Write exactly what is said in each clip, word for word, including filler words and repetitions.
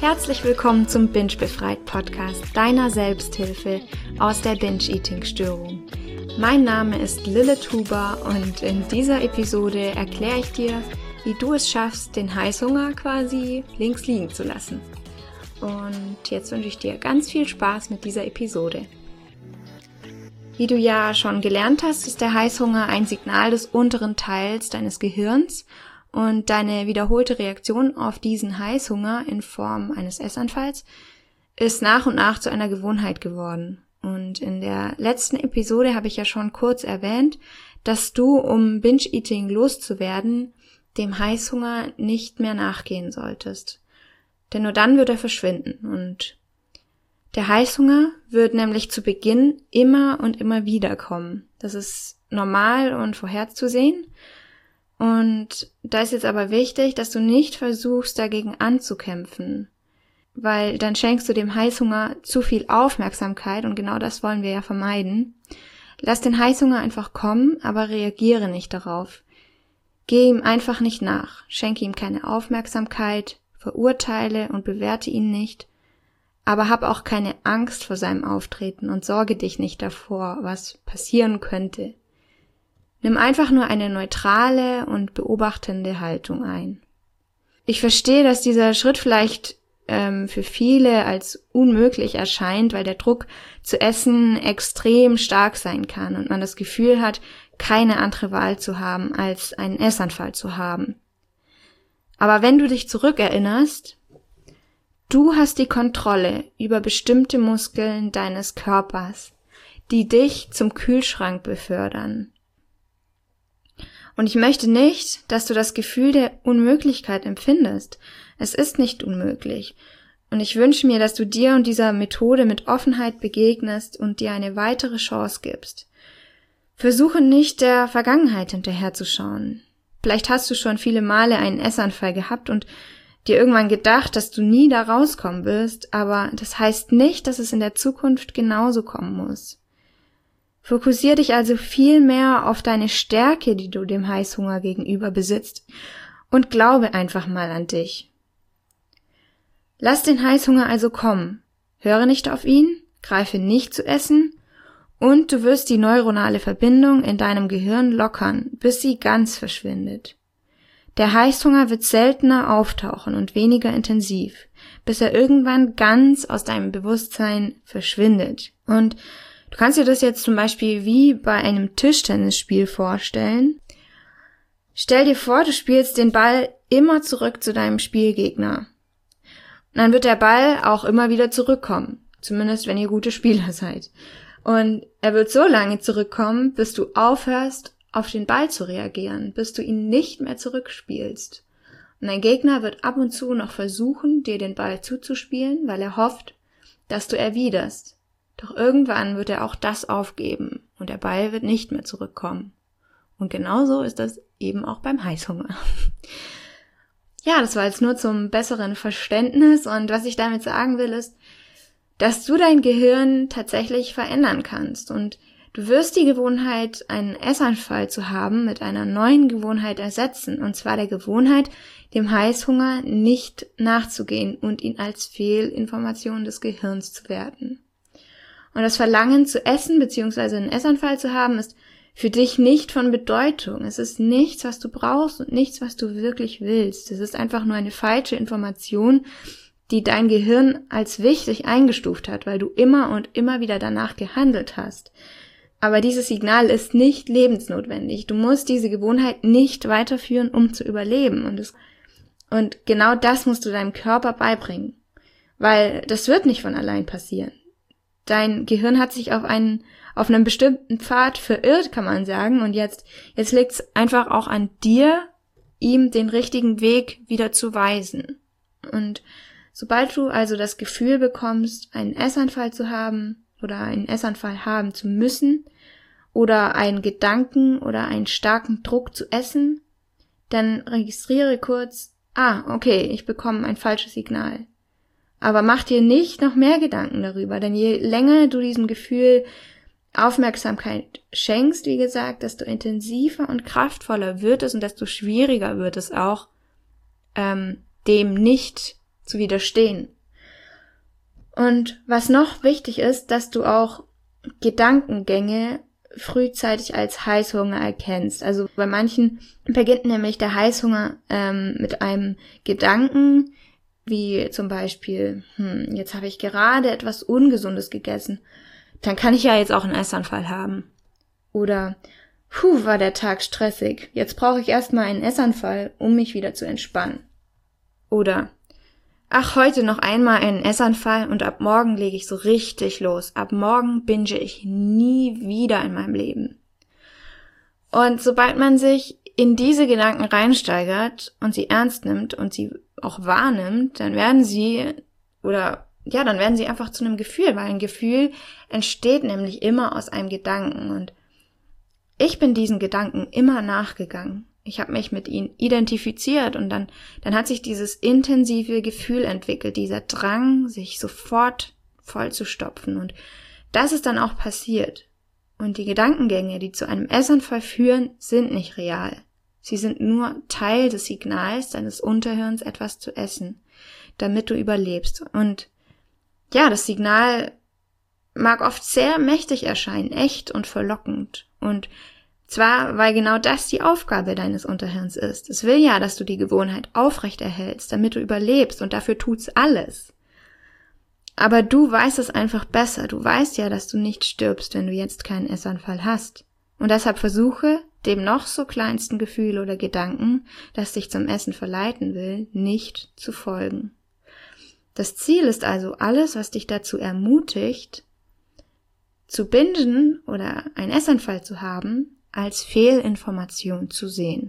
Herzlich willkommen zum Binge Befreit Podcast, deiner Selbsthilfe aus der Binge-Eating-Störung. Mein Name ist Lilith Huber und in dieser Episode erkläre ich dir, wie du es schaffst, den Heißhunger quasi links liegen zu lassen. Und jetzt wünsche ich dir ganz viel Spaß mit dieser Episode. Wie du ja schon gelernt hast, ist der Heißhunger ein Signal des unteren Teils deines Gehirns und deine wiederholte Reaktion auf diesen Heißhunger in Form eines Essanfalls ist nach und nach zu einer Gewohnheit geworden. Und in der letzten Episode habe ich ja schon kurz erwähnt, dass du, um Binge-Eating loszuwerden, dem Heißhunger nicht mehr nachgehen solltest. Denn nur dann wird er verschwinden. Und der Heißhunger wird nämlich zu Beginn immer und immer wieder kommen. Das ist normal und vorherzusehen. Und da ist jetzt aber wichtig, dass du nicht versuchst, dagegen anzukämpfen, weil dann schenkst du dem Heißhunger zu viel Aufmerksamkeit und genau das wollen wir ja vermeiden. Lass den Heißhunger einfach kommen, aber reagiere nicht darauf. Geh ihm einfach nicht nach, schenke ihm keine Aufmerksamkeit, verurteile und bewerte ihn nicht, aber hab auch keine Angst vor seinem Auftreten und sorge dich nicht davor, was passieren könnte. Nimm einfach nur eine neutrale und beobachtende Haltung ein. Ich verstehe, dass dieser Schritt vielleicht ähm, für viele als unmöglich erscheint, weil der Druck zu essen extrem stark sein kann und man das Gefühl hat, keine andere Wahl zu haben, als einen Essanfall zu haben. Aber wenn du dich zurückerinnerst, du hast die Kontrolle über bestimmte Muskeln deines Körpers, die dich zum Kühlschrank befördern. Und ich möchte nicht, dass du das Gefühl der Unmöglichkeit empfindest. Es ist nicht unmöglich. Und ich wünsche mir, dass du dir und dieser Methode mit Offenheit begegnest und dir eine weitere Chance gibst. Versuche nicht, der Vergangenheit hinterherzuschauen. Vielleicht hast du schon viele Male einen Essanfall gehabt und dir irgendwann gedacht, dass du nie da rauskommen wirst, aber das heißt nicht, dass es in der Zukunft genauso kommen muss. Fokussiere dich also viel mehr auf deine Stärke, die du dem Heißhunger gegenüber besitzt, und glaube einfach mal an dich. Lass den Heißhunger also kommen. Höre nicht auf ihn, greife nicht zu essen und du wirst die neuronale Verbindung in deinem Gehirn lockern, bis sie ganz verschwindet. Der Heißhunger wird seltener auftauchen und weniger intensiv, bis er irgendwann ganz aus deinem Bewusstsein verschwindet. Und du kannst dir das jetzt zum Beispiel wie bei einem Tischtennisspiel vorstellen. Stell dir vor, du spielst den Ball immer zurück zu deinem Spielgegner. Und dann wird der Ball auch immer wieder zurückkommen, zumindest wenn ihr gute Spieler seid. Und er wird so lange zurückkommen, bis du aufhörst, auf den Ball zu reagieren, bis du ihn nicht mehr zurückspielst. Und dein Gegner wird ab und zu noch versuchen, dir den Ball zuzuspielen, weil er hofft, dass du erwiderst. Doch irgendwann wird er auch das aufgeben und der Ball wird nicht mehr zurückkommen. Und genauso ist das eben auch beim Heißhunger. Ja, das war jetzt nur zum besseren Verständnis und was ich damit sagen will ist, dass du dein Gehirn tatsächlich verändern kannst und du wirst die Gewohnheit, einen Essanfall zu haben, mit einer neuen Gewohnheit ersetzen, und zwar der Gewohnheit, dem Heißhunger nicht nachzugehen und ihn als Fehlinformation des Gehirns zu werten. Und das Verlangen zu essen bzw. einen Essanfall zu haben, ist für dich nicht von Bedeutung. Es ist nichts, was du brauchst und nichts, was du wirklich willst. Es ist einfach nur eine falsche Information, die dein Gehirn als wichtig eingestuft hat, weil du immer und immer wieder danach gehandelt hast. Aber dieses Signal ist nicht lebensnotwendig. Du musst diese Gewohnheit nicht weiterführen, um zu überleben. Und, es, und genau das musst du deinem Körper beibringen, weil das wird nicht von allein passieren. Dein Gehirn hat sich auf einen, auf einen bestimmten Pfad verirrt, kann man sagen, und jetzt, jetzt liegt es einfach auch an dir, ihm den richtigen Weg wieder zu weisen. Und sobald du also das Gefühl bekommst, einen Essanfall zu haben oder einen Essanfall haben zu müssen oder einen Gedanken oder einen starken Druck zu essen, dann registriere kurz, ah, okay, ich bekomme ein falsches Signal. Aber mach dir nicht noch mehr Gedanken darüber, denn je länger du diesem Gefühl Aufmerksamkeit schenkst, wie gesagt, desto intensiver und kraftvoller wird es und desto schwieriger wird es auch, ähm, dem nicht zu widerstehen. Und was noch wichtig ist, dass du auch Gedankengänge frühzeitig als Heißhunger erkennst. Also bei manchen beginnt nämlich der Heißhunger ähm, mit einem Gedanken, wie zum Beispiel, hm, jetzt habe ich gerade etwas Ungesundes gegessen, dann kann ich ja jetzt auch einen Essanfall haben. Oder, puh, war der Tag stressig, jetzt brauche ich erstmal einen Essanfall, um mich wieder zu entspannen. Oder, ach, heute noch einmal einen Essanfall und ab morgen lege ich so richtig los. Ab morgen binge ich nie wieder in meinem Leben. Und sobald man sich in diese Gedanken reinsteigert und sie ernst nimmt und sie auch wahrnimmt, dann werden sie, oder ja, dann werden sie einfach zu einem Gefühl, weil ein Gefühl entsteht nämlich immer aus einem Gedanken. Und ich bin diesen Gedanken immer nachgegangen. Ich habe mich mit ihnen identifiziert und dann, dann hat sich dieses intensive Gefühl entwickelt, dieser Drang, sich sofort voll zu stopfen. Und das ist dann auch passiert. Und die Gedankengänge, die zu einem Essanfall führen, sind nicht real. Sie sind nur Teil des Signals deines Unterhirns, etwas zu essen, damit du überlebst. Und ja, das Signal mag oft sehr mächtig erscheinen, echt und verlockend. Und zwar, weil genau das die Aufgabe deines Unterhirns ist. Es will ja, dass du die Gewohnheit aufrechterhältst, damit du überlebst, und dafür tut's alles. Aber du weißt es einfach besser. Du weißt ja, dass du nicht stirbst, wenn du jetzt keinen Essanfall hast. Und deshalb versuche, dem noch so kleinsten Gefühl oder Gedanken, das dich zum Essen verleiten will, nicht zu folgen. Das Ziel ist also, alles, was dich dazu ermutigt, zu bingen oder einen Essanfall zu haben, als Fehlinformation zu sehen.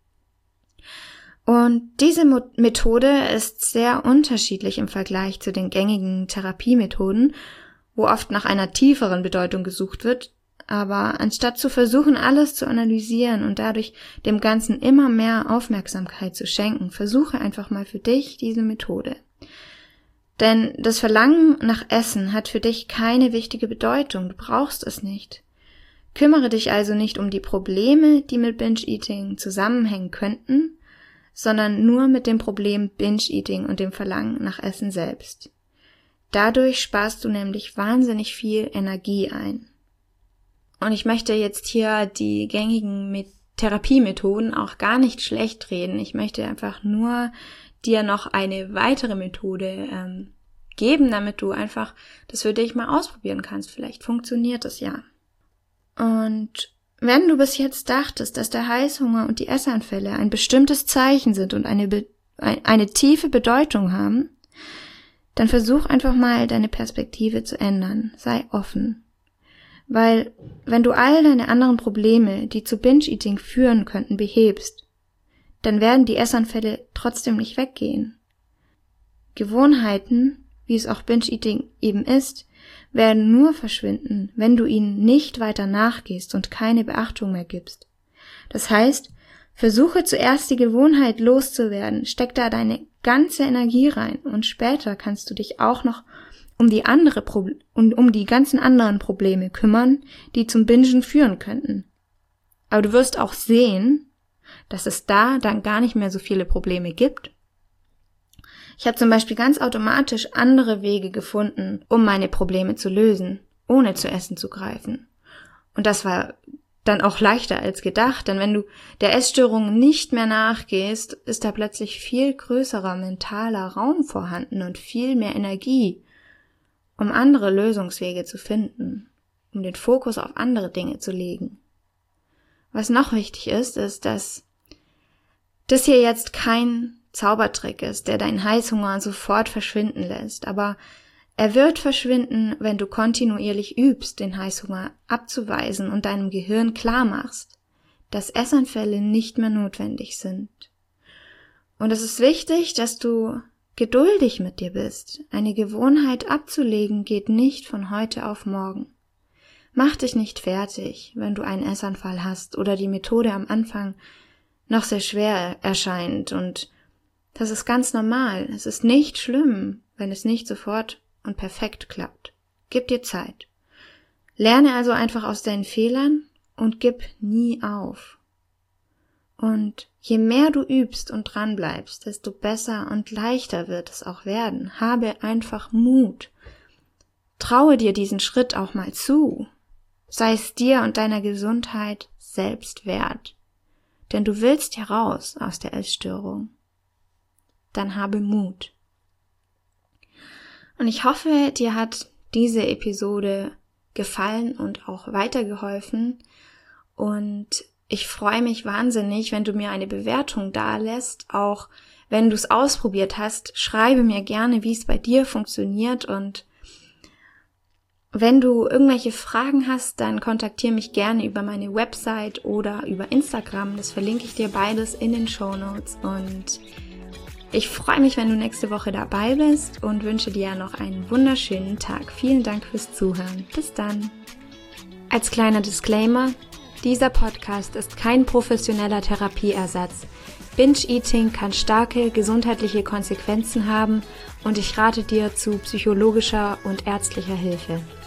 Und diese Mo- Methode ist sehr unterschiedlich im Vergleich zu den gängigen Therapiemethoden, wo oft nach einer tieferen Bedeutung gesucht wird, aber anstatt zu versuchen, alles zu analysieren und dadurch dem Ganzen immer mehr Aufmerksamkeit zu schenken, versuche einfach mal für dich diese Methode. Denn das Verlangen nach Essen hat für dich keine wichtige Bedeutung, du brauchst es nicht. Kümmere dich also nicht um die Probleme, die mit Binge-Eating zusammenhängen könnten, sondern nur mit dem Problem Binge-Eating und dem Verlangen nach Essen selbst. Dadurch sparst du nämlich wahnsinnig viel Energie ein. Und ich möchte jetzt hier die gängigen Therapiemethoden auch gar nicht schlecht reden. Ich möchte einfach nur dir noch eine weitere Methode ähm, geben, damit du einfach das für dich mal ausprobieren kannst. Vielleicht funktioniert es ja. Und wenn du bis jetzt dachtest, dass der Heißhunger und die Essanfälle ein bestimmtes Zeichen sind und eine, Be- eine tiefe Bedeutung haben, dann versuch einfach mal deine Perspektive zu ändern. Sei offen. Weil wenn du all deine anderen Probleme, die zu Binge-Eating führen könnten, behebst, dann werden die Essanfälle trotzdem nicht weggehen. Gewohnheiten, wie es auch Binge-Eating eben ist, werden nur verschwinden, wenn du ihnen nicht weiter nachgehst und keine Beachtung mehr gibst. Das heißt, versuche zuerst die Gewohnheit loszuwerden, steck da deine ganze Energie rein und später kannst du dich auch noch um die andere Pro- und um die ganzen anderen Probleme kümmern, die zum Bingen führen könnten. Aber du wirst auch sehen, dass es da dann gar nicht mehr so viele Probleme gibt. Ich habe zum Beispiel ganz automatisch andere Wege gefunden, um meine Probleme zu lösen, ohne zu Essen zu greifen. Und das war dann auch leichter als gedacht, denn wenn du der Essstörung nicht mehr nachgehst, ist da plötzlich viel größerer mentaler Raum vorhanden und viel mehr Energie, um andere Lösungswege zu finden, um den Fokus auf andere Dinge zu legen. Was noch wichtig ist, ist, dass das hier jetzt kein Zaubertrick ist, der deinen Heißhunger sofort verschwinden lässt, aber er wird verschwinden, wenn du kontinuierlich übst, den Heißhunger abzuweisen und deinem Gehirn klar machst, dass Essanfälle nicht mehr notwendig sind. Und es ist wichtig, dass du geduldig mit dir bist. Eine Gewohnheit abzulegen geht nicht von heute auf morgen. Mach dich nicht fertig, wenn du einen Essanfall hast oder die Methode am Anfang noch sehr schwer erscheint, und das ist ganz normal. Es ist nicht schlimm, wenn es nicht sofort und perfekt klappt. Gib dir Zeit. Lerne also einfach aus deinen Fehlern und gib nie auf. Und je mehr du übst und dran bleibst, desto besser und leichter wird es auch werden. Habe einfach Mut. Traue dir diesen Schritt auch mal zu. Sei es dir und deiner Gesundheit selbst wert. Denn du willst ja raus aus der Essstörung. Dann habe Mut. Und ich hoffe, dir hat diese Episode gefallen und auch weitergeholfen. Und ich freue mich wahnsinnig, wenn du mir eine Bewertung dalässt. Auch wenn du es ausprobiert hast, schreibe mir gerne, wie es bei dir funktioniert. Und wenn du irgendwelche Fragen hast, dann kontaktiere mich gerne über meine Website oder über Instagram. Das verlinke ich dir beides in den Shownotes. Und ich freue mich, wenn du nächste Woche dabei bist und wünsche dir noch einen wunderschönen Tag. Vielen Dank fürs Zuhören. Bis dann. Als kleiner Disclaimer: Dieser Podcast ist kein professioneller Therapieersatz. Binge-Eating kann starke gesundheitliche Konsequenzen haben und ich rate dir zu psychologischer und ärztlicher Hilfe.